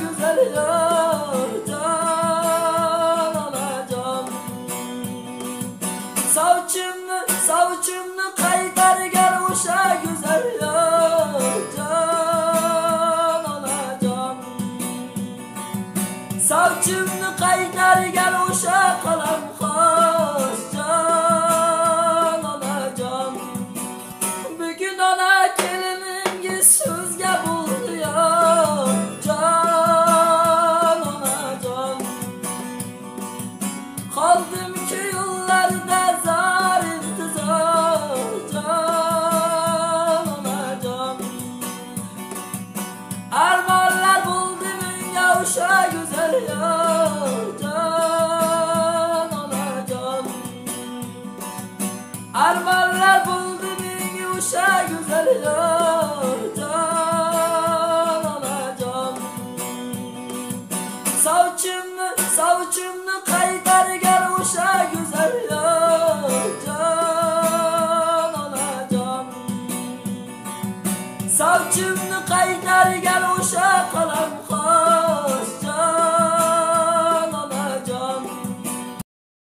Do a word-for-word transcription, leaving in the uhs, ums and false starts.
güzel yar can alacağım. Savçımını savçımını kaytar gel uşa güzel yar can alacağım. Savçımını kaytar gel uşa kalan has can alacağım. Bugün ona gelinin sözge buldu ya can alacağım. Kaldım ki yollarda zar intizar can alacağım. Armanlar buldu dünya uşa güzel yar can alacağım. Armanlar buldu dünya uşa güzel yar can alacağım. Savçımını savçımını kaytar gel uşa güzel yar can alacağım. Savçımını